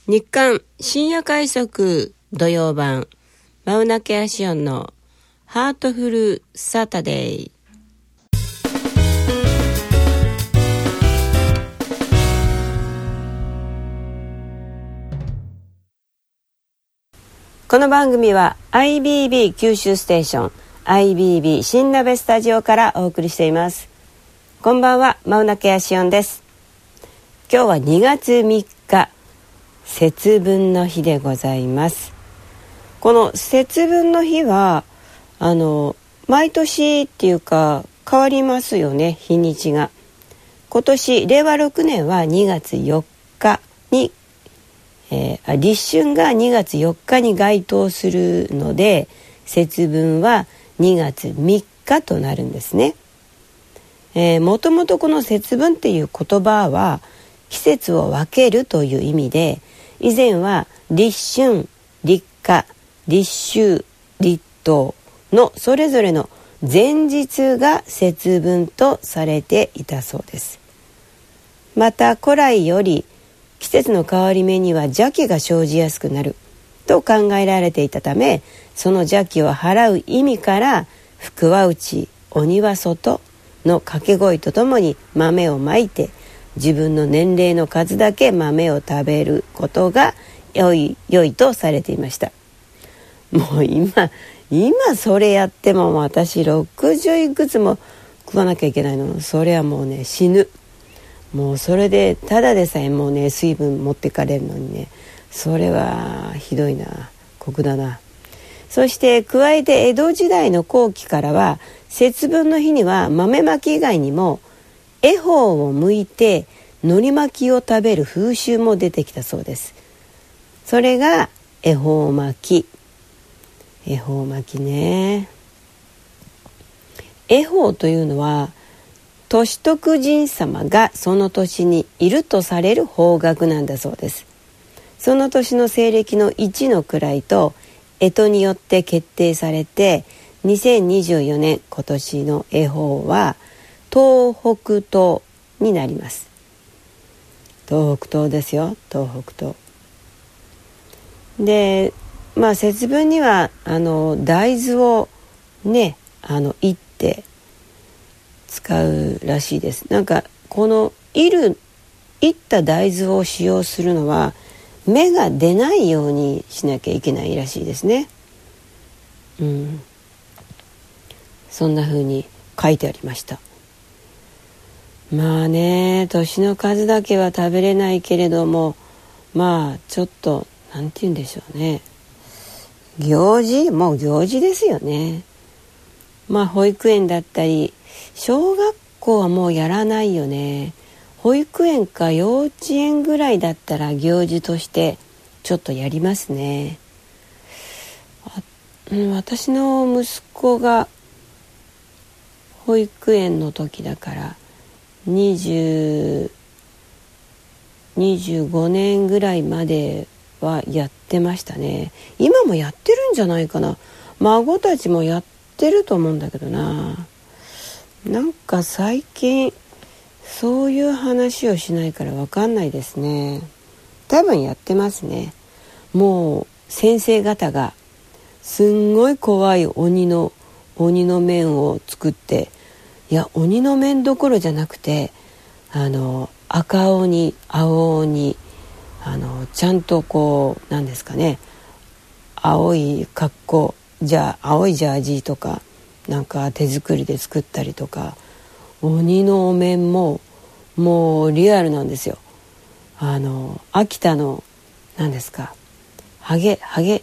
日刊深夜快速土曜版マウナケアシオンのハートフルサタデー。この番組は IBB 九州ステーション IBB 新鍋スタジオからお送りしています。こんばんは、マウナケアシオンです。今日は2月3日節分の日でございます。この節分の日は毎年っていうか変わりますよね、日にちが。今年令和6年は2月4日に、立春が2月4日に該当するので、節分は2月3日となるんですね。もともとこの節分っていう言葉は季節を分けるという意味で、以前は立春、立夏、立秋、立冬のそれぞれの前日が節分とされていたそうです。また古来より季節の変わり目には邪気が生じやすくなると考えられていたため、その邪気を払う意味から福は内、鬼は外の掛け声とともに豆をまいて、自分の年齢の数だけ豆を食べることが良いとされていました。もう今それやっても私60いくつも食わなきゃいけないの。それはもうね、死ぬ。もうそれでただでさえもうね、水分持ってかれるのにね、それはひどいな、酷だな。そして加えて江戸時代の後期からは節分の日には豆まき以外にも恵方を剥いて海苔巻きを食べる風習も出てきたそうです。それが恵方巻き。恵方巻きね。恵方というのは歳徳神様がその年にいるとされる方角なんだそうです。その年の西暦の1の位と干支によって決定されて、2024年今年の恵方は東北東になります。東北東ですよ、東北東で、節分には大豆をね、煎って使うらしいです。なんかこの煎った大豆を使用するのは芽が出ないようにしなきゃいけないらしいですね。そんな風に書いてありました。まあね、年の数だけは食べれないけれども、ちょっとなんて言うんでしょうね、行事ですよね。保育園だったり小学校はもうやらないよね。保育園か幼稚園ぐらいだったら行事としてちょっとやりますね。私の息子が保育園の時だから25年ぐらいまではやってましたね。今もやってるんじゃないかな。孫たちもやってると思うんだけどな。なんか最近そういう話をしないから分かんないですね。多分やってますね。もう先生方がすんごい怖い鬼の面を作って、いや鬼の面どころじゃなくて赤鬼青鬼ちゃんとこうなんですかね、青い格好青いジャージとかなんか手作りで作ったりとか、鬼のお面ももうリアルなんですよ。秋田の何ですか、ハゲ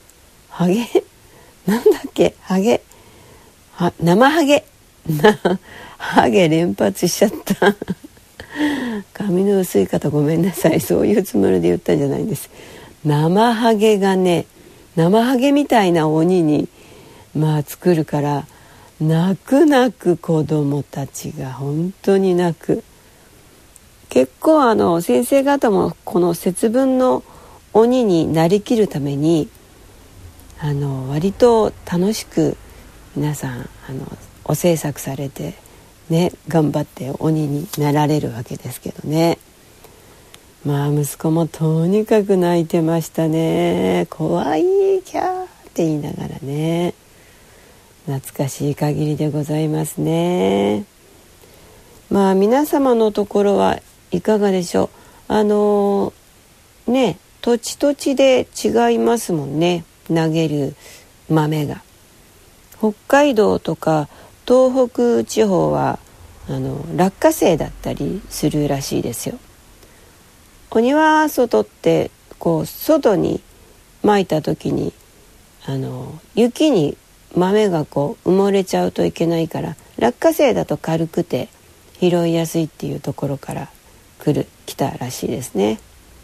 なんだっけ、生ハゲハゲ連発しちゃった髪の薄い方ごめんなさい、そういうつもりで言ったんじゃないんです。生ハゲがね、生ハゲみたいな鬼に作るから、泣く子供たちが本当に泣く。結構先生方もこの節分の鬼になりきるために割と楽しく皆さんお制作されてね、頑張って鬼になられるわけですけどね。 息子もとにかく泣いてましたね。怖いキャーって言いながらね。懐かしい限りでございますね。皆様のところはいかがでしょう。土地土地で違いますもんね。投げる豆が。北海道とか東北地方は落花生だったりするらしいですよ。お庭外って外に撒いた時に雪に豆が埋もれちゃうといけないから、落花生だと軽くて拾いやすいっていうところから来たらしいですね。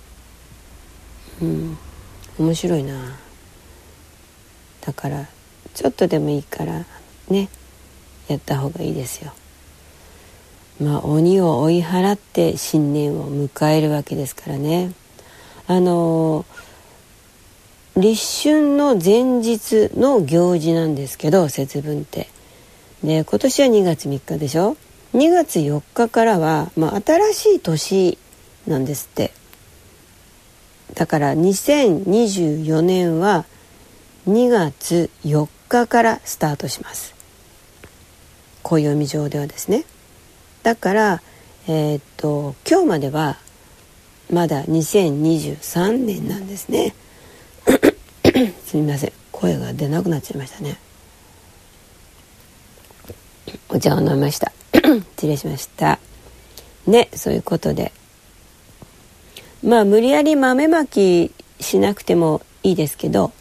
面白いな。だからちょっとでもいいからね、やった方がいいですよ。鬼を追い払って新年を迎えるわけですからね。立春の前日の行事なんですけど、節分ってで、今年は2月3日でしょ。2月4日からは、新しい年なんですって。だから2024年は2月4日からスタートします。暦上ではですね。だから今日まではまだ2023年なんですね。すみません、声が出なくなっちゃいましたね。お茶を飲みました。失礼しましたね。そういうことで無理やり豆まきしなくてもいいですけど、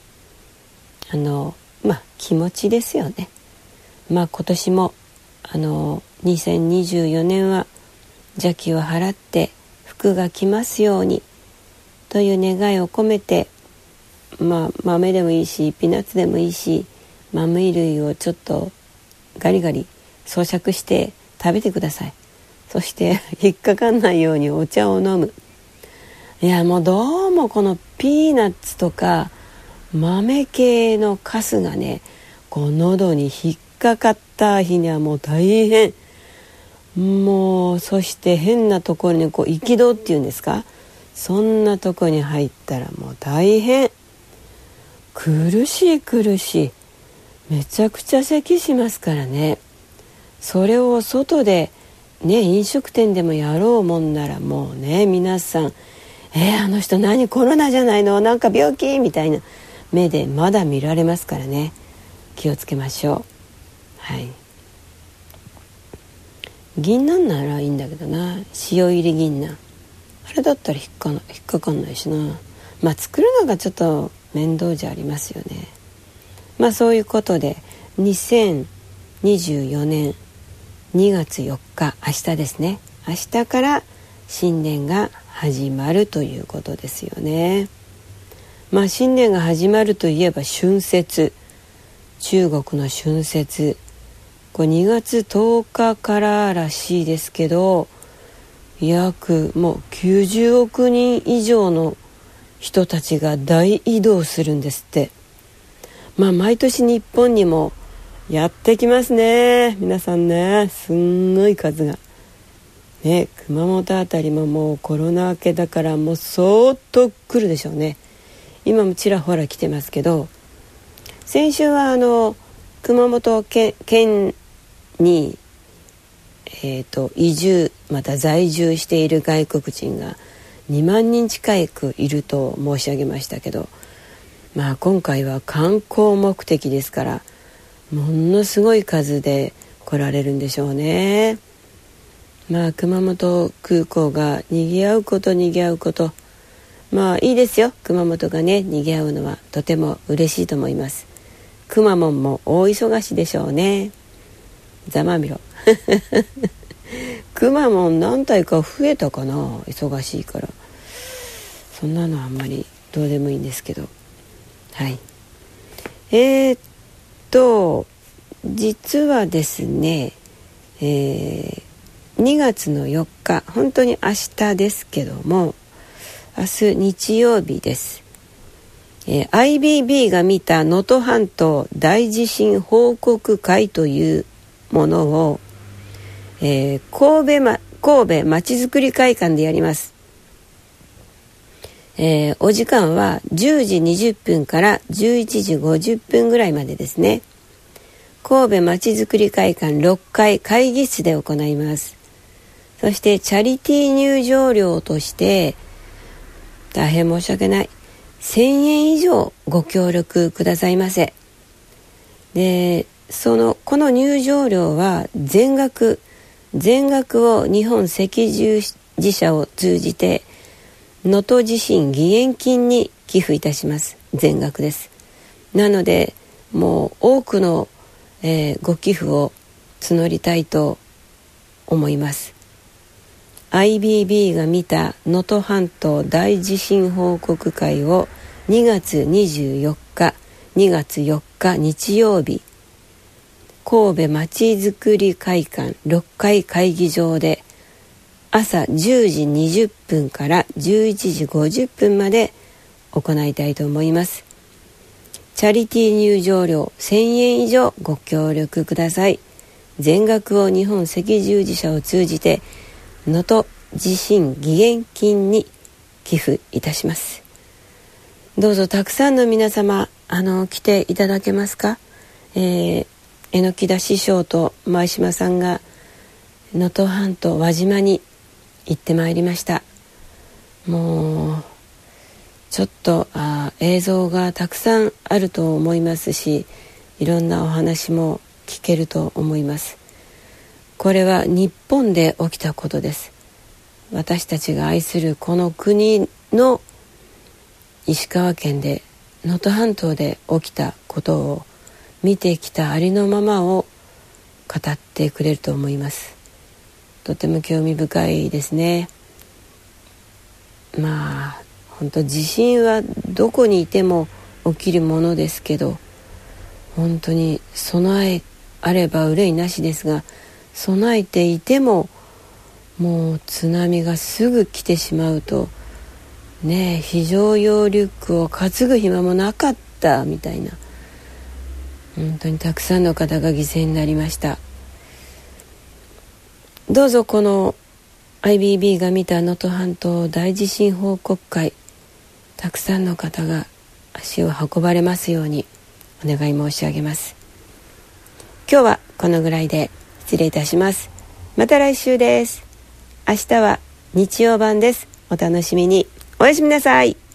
気持ちですよね。今年も2024年は邪気を払って福が来ますようにという願いを込めて、豆でもいいしピーナッツでもいいし、豆類をちょっとガリガリ咀嚼して食べてください。そして引っかかんないようにお茶を飲む。どうもこのピーナッツとか豆系のカスがね、喉に引っかかった日にはもう大変。そして変なところに息道っていうんですか、そんなところに入ったらもう大変。苦しい。めちゃくちゃ咳しますからね。それを外でね、飲食店でもやろうもんならもうね、皆さんあの人何コロナじゃないの、なんか病気みたいな目でまだ見られますからね。気をつけましょう。はい。銀杏ならいいんだけどな、塩入り銀杏、あれだったら引っかかんないしな。作るのがちょっと面倒じゃありますよね。そういうことで2024年2月4日、明日ですね。明日から新年が始まるということですよね。新年が始まるといえば春節、中国の春節、これ2月10日かららしいですけど、約もう90億人以上の人たちが大移動するんですって。毎年日本にもやってきますね、皆さんね。すんごい数がね。熊本あたりももうコロナ明けだからもう相当来るでしょうね。今もちらほら来てますけど、先週は熊本県に移住また在住している外国人が2万人近くいると申し上げましたけど、今回は観光目的ですから、ものすごい数で来られるんでしょうね。熊本空港が賑わうこといいですよ。熊本がね賑わうのはとても嬉しいと思います。くまモンも大忙しでしょうね。ざまみろくまモン何体か増えたかな、忙しいから。そんなのはあんまりどうでもいいんですけど、はい。実はですね、2月の4日、本当に明日ですけども、明日日曜日です。IBB が見た能登半島大地震報告会というものを、神戸まちづくり会館でやります。 お時間は10時20分から11時50分ぐらいまでですね。神戸まちづくり会館6階会議室で行います。そしてチャリティー入場料として大変申し訳ない1000円以上ご協力くださいませ。でこの入場料は全額を日本赤十字社を通じて能登地震義援金に寄付いたします。全額です。なのでもう多くの、ご寄付を募りたいと思います。IBB が見た能登半島大地震報告会を2月24日日曜日、神戸まちづくり会館6階会議場で朝10時20分から11時50分まで行いたいと思います。チャリティー入場料1000円以上ご協力ください。全額を日本赤十字社を通じて能登地震義援金に寄付いたします。どうぞたくさんの皆様来ていただけますか。榎田師匠と前島さんが能登半島輪島に行ってまいりました。もうちょっと映像がたくさんあると思いますし、いろんなお話も聞けると思います。これは日本で起きたことです。私たちが愛するこの国の石川県で能登半島で起きたことを見てきたありのままを語ってくれると思います。とても興味深いですね。本当地震はどこにいても起きるものですけど、本当に備えあれば憂いなしですが、備えていてももう津波がすぐ来てしまうとね、非常用リュックを担ぐ暇もなかったみたいな、本当にたくさんの方が犠牲になりました。どうぞこの IBB が見た能登半島大地震報告会、たくさんの方が足を運ばれますようにお願い申し上げます。今日はこのぐらいで失礼いたします。また来週です。明日は日曜版です。お楽しみに。おやすみなさい。